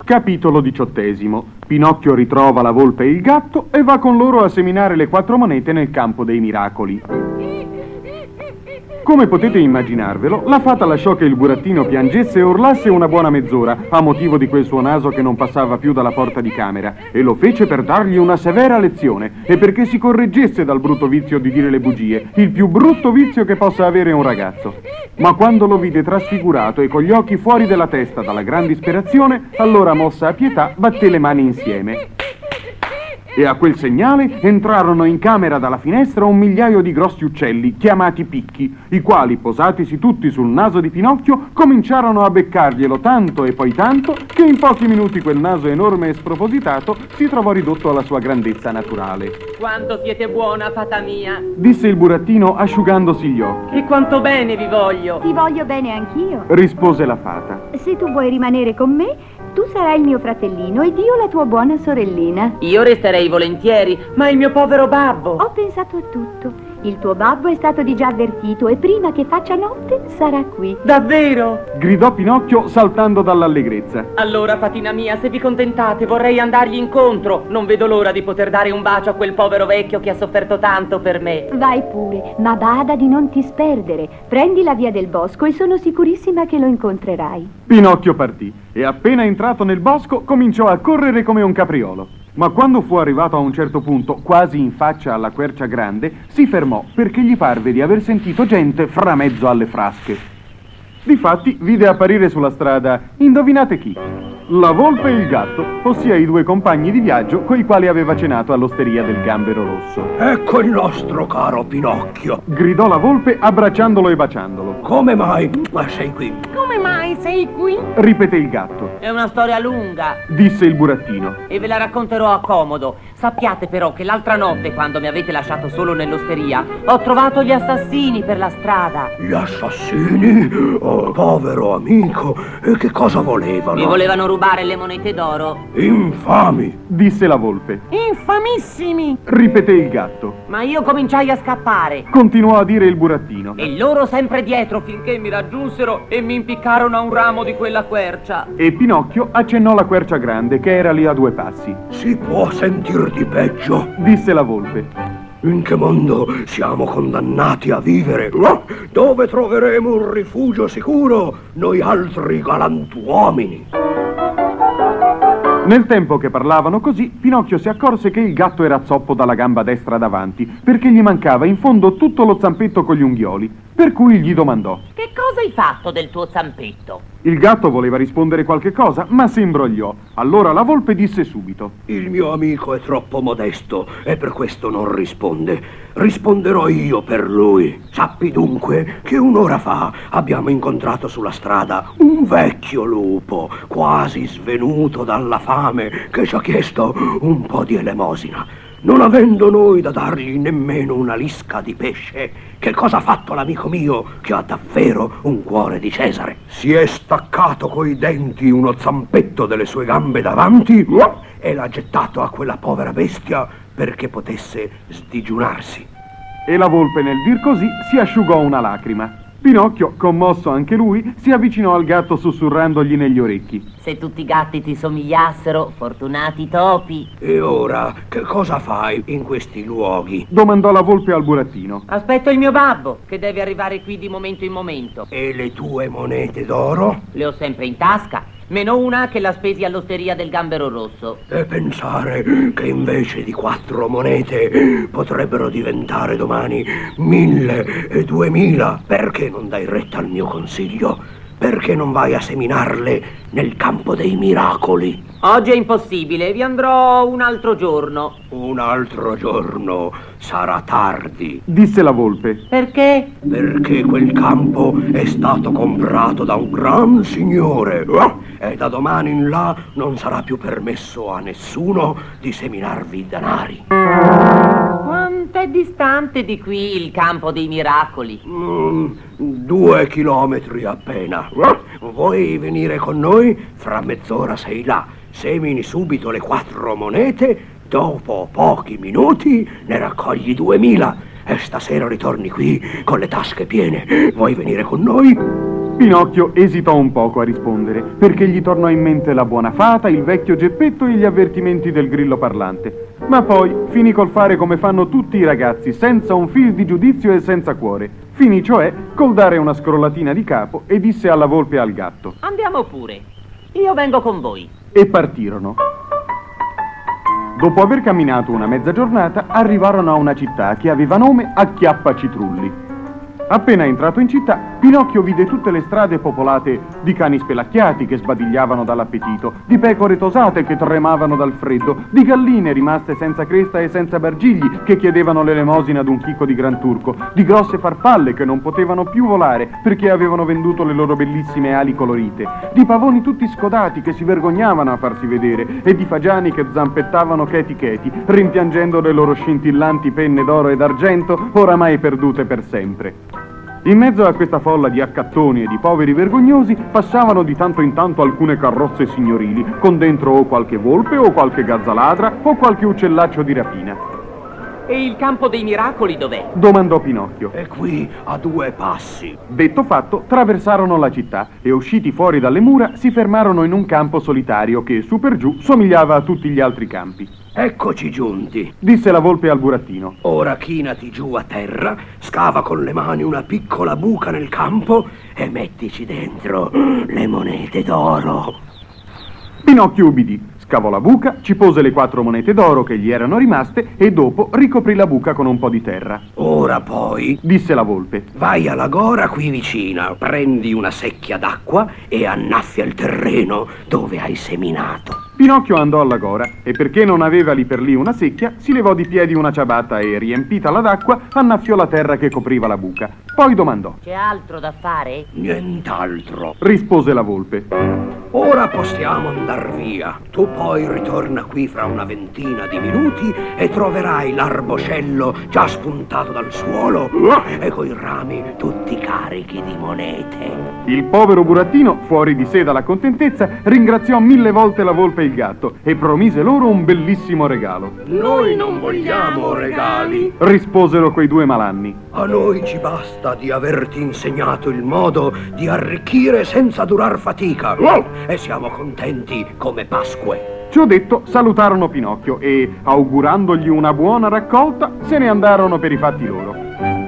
Capitolo 18. Pinocchio ritrova la volpe e il gatto e va con loro a seminare le 4 monete nel campo dei miracoli. Come potete immaginarvelo, la fata lasciò che il burattino piangesse e urlasse una buona mezz'ora a motivo di quel suo naso che non passava più dalla porta di camera, e lo fece per dargli una severa lezione e perché si correggesse dal brutto vizio di dire le bugie, il più brutto vizio che possa avere un ragazzo. Ma quando lo vide trasfigurato e con gli occhi fuori della testa dalla gran disperazione, allora mossa a pietà batté le mani insieme. E a quel segnale entrarono in camera dalla finestra 1.000.000 di grossi uccelli, chiamati picchi, i quali, posatisi tutti sul naso di Pinocchio, cominciarono a beccarglielo tanto e poi tanto, che in pochi minuti quel naso enorme e spropositato si trovò ridotto alla sua grandezza naturale. Quanto siete buona, fata mia! Disse il burattino asciugandosi gli occhi. E quanto bene vi voglio! Ti voglio bene anch'io. Rispose la fata. Se tu vuoi rimanere con me, tu sarai il mio fratellino ed io la tua buona sorellina. Io resterei volentieri, ma il mio povero babbo... Ho pensato a tutto. Il tuo babbo è stato di già avvertito e prima che faccia notte sarà qui. Davvero? Gridò Pinocchio saltando dall'allegrezza. Allora, fatina mia, se vi contentate, vorrei andargli incontro. Non vedo l'ora di poter dare un bacio a quel povero vecchio che ha sofferto tanto per me. Vai pure, ma bada di non ti sperdere. Prendi la via del bosco e sono sicurissima che lo incontrerai. Pinocchio partì e appena entrato nel bosco cominciò a correre come un capriolo. Ma quando fu arrivato a un certo punto, quasi in faccia alla quercia grande, si fermò perché gli parve di aver sentito gente fra mezzo alle frasche. Difatti vide apparire sulla strada, indovinate chi? La volpe e il gatto, ossia i 2 compagni di viaggio coi quali aveva cenato all'osteria del Gambero Rosso. Ecco il nostro caro Pinocchio. Gridò la volpe abbracciandolo e baciandolo. Come mai sei qui? Come mai sei qui? Ripeté il gatto. È una storia lunga, Disse il burattino. e ve la racconterò a comodo. Sappiate però che l'altra notte, quando mi avete lasciato solo nell'osteria, ho trovato gli assassini per la strada. Gli assassini? Oh, povero amico. E che cosa volevano? Mi volevano rubare le monete d'oro. Infami. Disse la volpe. Infamissimi! Ripeté il gatto. Ma io cominciai a scappare. Continuò a dire il burattino. E loro sempre dietro finché mi raggiunsero e mi impiccarono a un ramo di quella quercia. E Pinocchio accennò la quercia grande che era lì a 2 passi. Si può sentir di peggio? Disse la volpe. In che mondo siamo condannati a vivere? Dove troveremo un rifugio sicuro, noi altri galantuomini? Nel tempo che parlavano così, Pinocchio si accorse che il gatto era zoppo dalla gamba destra davanti, perché gli mancava in fondo tutto lo zampetto con gli unghioli, per cui gli domandò. Che cosa hai fatto del tuo zampetto? Il gatto voleva rispondere qualche cosa, ma si imbrogliò. Allora la volpe disse subito. Il mio amico è troppo modesto e per questo non risponde. Risponderò io per lui. Sappi dunque che un'ora fa abbiamo incontrato sulla strada un vecchio lupo, quasi svenuto dalla fame, che ci ha chiesto un po' di elemosina. Non avendo noi da dargli nemmeno una lisca di pesce, che cosa ha fatto l'amico mio che ha davvero un cuore di Cesare? Si è staccato coi denti uno zampetto delle sue gambe davanti e l'ha gettato a quella povera bestia perché potesse sdigiunarsi. E la volpe nel dir così si asciugò una lacrima. Pinocchio, commosso anche lui, si avvicinò al gatto sussurrandogli negli orecchi. Se tutti i gatti ti somigliassero, fortunati topi. E ora, che cosa fai in questi luoghi? Domandò la volpe al burattino. Aspetto il mio babbo, che deve arrivare qui di momento in momento. E le tue monete d'oro? Le ho sempre in tasca, meno una che la spesi all'osteria del Gambero Rosso. E pensare che invece di 4 monete potrebbero diventare domani 1.000 e 2.000. Perché non dai retta al mio consiglio? Perché non vai a seminarle nel campo dei miracoli? Oggi è impossibile, vi andrò un altro giorno. Un altro giorno sarà tardi. Disse la volpe. Perché? Perché quel campo è stato comprato da un gran signore e da domani in là non sarà più permesso a nessuno di seminarvi denari. Quanto è distante di qui il campo dei miracoli? 2 chilometri appena. Vuoi venire con noi? Fra mezz'ora sei là. Semini subito le 4 monete, dopo pochi minuti ne raccogli 2.000 e stasera ritorni qui con le tasche piene. Vuoi venire con noi? Pinocchio esitò un poco a rispondere, perché gli tornò in mente la buona fata, il vecchio Geppetto e gli avvertimenti del grillo parlante. Ma poi finì col fare come fanno tutti i ragazzi, senza un fil di giudizio e senza cuore. Finì cioè col dare una scrollatina di capo e disse alla volpe e al gatto: Andiamo pure. Io vengo con voi. E partirono. Dopo aver camminato una mezza giornata, arrivarono a una città che aveva nome Acchiappacitrulli. Appena entrato in città, Pinocchio vide tutte le strade popolate di cani spelacchiati che sbadigliavano dall'appetito, di pecore tosate che tremavano dal freddo, di galline rimaste senza cresta e senza bargigli che chiedevano l'elemosina ad un chicco di Gran Turco, di grosse farfalle che non potevano più volare perché avevano venduto le loro bellissime ali colorite, di pavoni tutti scodati che si vergognavano a farsi vedere e di fagiani che zampettavano cheti cheti, rimpiangendo le loro scintillanti penne d'oro e d'argento oramai perdute per sempre. In mezzo a questa folla di accattoni e di poveri vergognosi passavano di tanto in tanto alcune carrozze signorili, con dentro o qualche volpe o qualche gazzaladra o qualche uccellaccio di rapina. E il campo dei miracoli dov'è? Domandò Pinocchio. È qui a 2 passi. Detto fatto, traversarono la città e usciti fuori dalle mura si fermarono in un campo solitario che, su per giù, somigliava a tutti gli altri campi. Eccoci giunti. Disse la volpe al burattino. Ora chinati giù a terra, scava con le mani una piccola buca nel campo e mettici dentro le monete d'oro. Pinocchio ubbidì, scavò la buca, ci pose le 4 monete d'oro che gli erano rimaste e dopo ricoprì la buca con un po' di terra. Ora poi Disse la volpe. vai alla gora qui vicina, prendi una secchia d'acqua e annaffia il terreno dove hai seminato. Pinocchio andò alla gora e perché non aveva lì per lì una secchia, si levò di piedi una ciabatta e, riempitala d'acqua, annaffiò la terra che copriva la buca. Poi domandò. C'è altro da fare? Nient'altro. Rispose la volpe. Ora possiamo andar via. Tu poi ritorna qui fra una ventina di minuti e troverai l'arboscello già spuntato dal suolo e coi rami tutti carichi di monete. Il povero burattino, fuori di sé dalla contentezza, ringraziò 1000 volte la volpe e il gatto e promise loro un bellissimo regalo. Noi non vogliamo regali. Risposero quei 2 malanni. A noi ci basta di averti insegnato il modo di arricchire senza durar fatica. E siamo contenti come Pasque. Ciò detto, salutarono Pinocchio e, augurandogli una buona raccolta, se ne andarono per i fatti loro.